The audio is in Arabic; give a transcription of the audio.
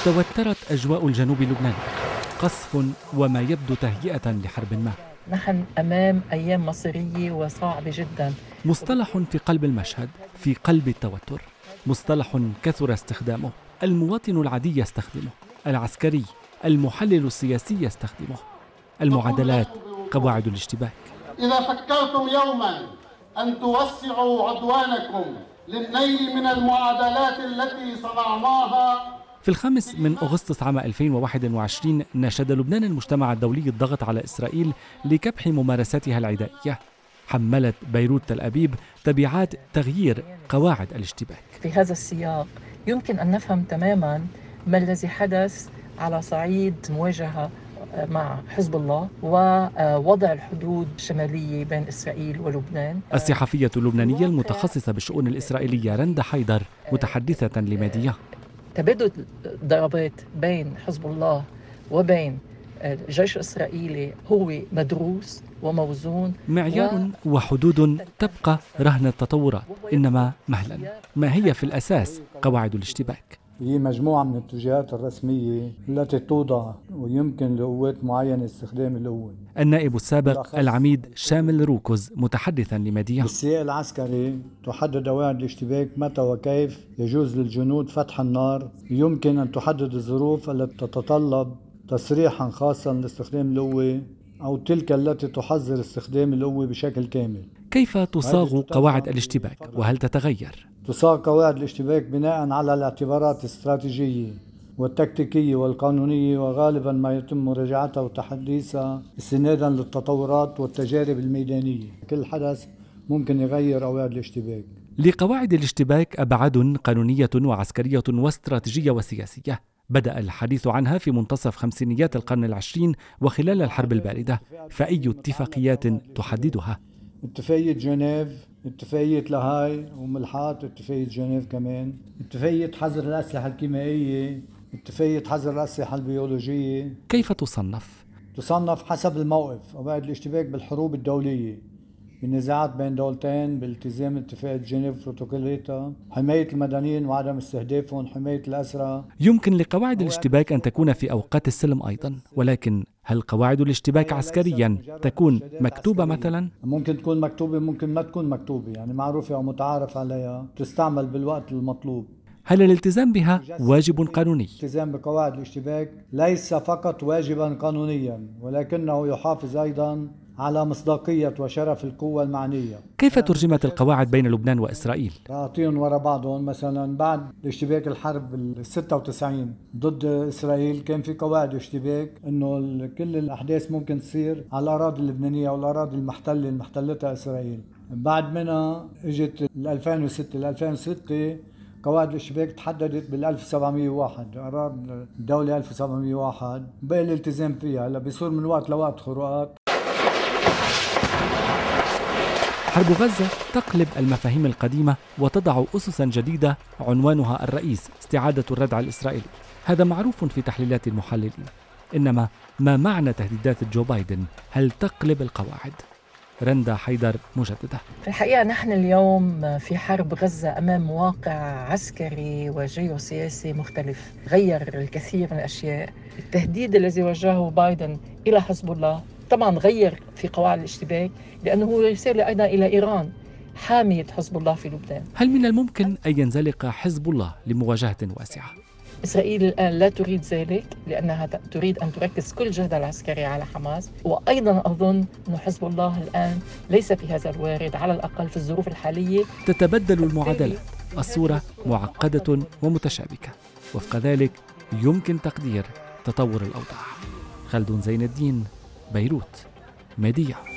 توترت أجواء الجنوب اللبناني، قصف وما يبدو تهيئة لحرب ما. نحن أمام أيام مصيرية وصعبة جدا. مصطلح في قلب المشهد، في قلب التوتر، مصطلح كثر استخدامه، المواطن العادي يستخدمه، العسكري، المحلل السياسي يستخدمه. المعادلات، قواعد الاشتباك. إذا فكرتم يوما أن توسعوا عدوانكم للنيل من المعادلات التي صنعناها. في 5 أغسطس عام 2021 ناشد لبنان المجتمع الدولي الضغط على إسرائيل لكبح ممارساتها العدائية. حملت بيروت تل أبيب تبعات تغيير قواعد الاشتباك. في هذا السياق يمكن أن نفهم تماما ما الذي حدث على صعيد مواجهة مع حزب الله ووضع الحدود الشمالية بين إسرائيل ولبنان. الصحفية اللبنانية المتخصصة بالشؤون الإسرائيلية رندا حيدر متحدثة لميديا. تبادل ضربات بين حزب الله وبين الجيش الإسرائيلي هو مدروس وموزون، معيار وحدود تبقى رهن التطورات، إنما مهلا. ما هي في الأساس قواعد الاشتباك؟ هي مجموعة من الاتجاهات الرسمية التي توضع ويمكن لقوات معينة استخدام القوة. النائب السابق العميد شامل روكوز متحدثا لميديا. بالسياق العسكري تحدد قواعد الاشتباك متى وكيف يجوز للجنود فتح النار. يمكن أن تحدد الظروف التي تتطلب تصريحا خاصا لاستخدام القوة أو تلك التي تحظر استخدام القوة بشكل كامل. كيف تصاغ قواعد الاشتباك وهل تتغير؟ تصاغ قواعد الاشتباك بناء على الاعتبارات الاستراتيجية والتكتيكية والقانونية، وغالبا ما يتم مراجعتها وتحديثها استنادا للتطورات والتجارب الميدانية. كل حدث ممكن يغير قواعد الاشتباك. لقواعد الاشتباك أبعاد قانونية وعسكرية واستراتيجية وسياسية. بدأ الحديث عنها في منتصف خمسينيات القرن العشرين وخلال الحرب الباردة، فأي اتفاقيات تحددها؟ اتفاقية جنيف، اتفاقية لاهاي وملحات، اتفاقية جنيف كمان، اتفاقية حظر الأسلحة الكيميائية، اتفاقية حظر الأسلحة البيولوجية. كيف تصنف؟ تصنف حسب الموقف. قواعد الاشتباك بالحروب الدولية، بالنزاعات بين دولتين، بالالتزام اتفاقية جنيف وبروتوكولاتها، حماية المدنيين وعدم استهدافهم، حماية الأسرى. يمكن لقواعد الاشتباك أن تكون في أوقات السلم أيضا، ولكن هل قواعد الاشتباك عسكريا تكون مكتوبة مثلا؟ ممكن تكون مكتوبة، ممكن ما تكون مكتوبة، يعني معروفة أو متعارف عليها، تستعمل بالوقت المطلوب. هل الالتزام بها واجب قانوني؟ الالتزام بقواعد الاشتباك ليس فقط واجبا قانونيا، ولكنه يحافظ أيضا على مصداقية وشرف القوة المعنية. كيف ترجمت القواعد بين لبنان وإسرائيل؟ أعطيهم وراء بعضهم. مثلا بعد الاشتباك الحرب 96 ضد إسرائيل كان في قواعد اشتباك إنه كل الأحداث ممكن تصير على الأراضي اللبنانية أو الأراضي المحتلة اللي محتلتها إسرائيل. بعد منها اجت 2006 قواعد الاشتباك تحددت بال 1701 قرار الدولة 1701، بقى الالتزام فيها. هلا بيصير من وقت لوقت خروقات. حرب غزة تقلب المفاهيم القديمة وتضع أسسا جديدة عنوانها الرئيس استعادة الردع الإسرائيلي. هذا معروف في تحليلات المحللين، إنما ما معنى تهديدات جو بايدن؟ هل تقلب القواعد؟ رندا حيدر مجددة. في الحقيقة نحن اليوم في حرب غزة أمام واقع عسكري وجيوسياسي مختلف غير الكثير من الأشياء. التهديد الذي وجهه بايدن إلى حزب الله طبعا غير في قواعد الاشتباك، لأنه رسالة أيضا إلى إيران حامية حزب الله في لبنان. هل من الممكن أن ينزلق حزب الله لمواجهة واسعة؟ إسرائيل الآن لا تريد ذلك، لأنها تريد أن تركز كل جهدها العسكري على حماس. وأيضا أظن أن حزب الله الآن ليس في هذا الوارد، على الأقل في الظروف الحالية. تتبدل المعادلات، الصورة معقدة ومتشابكة، وفق ذلك يمكن تقدير تطور الأوضاع. خالد زين الدين، بيروت، ميديا.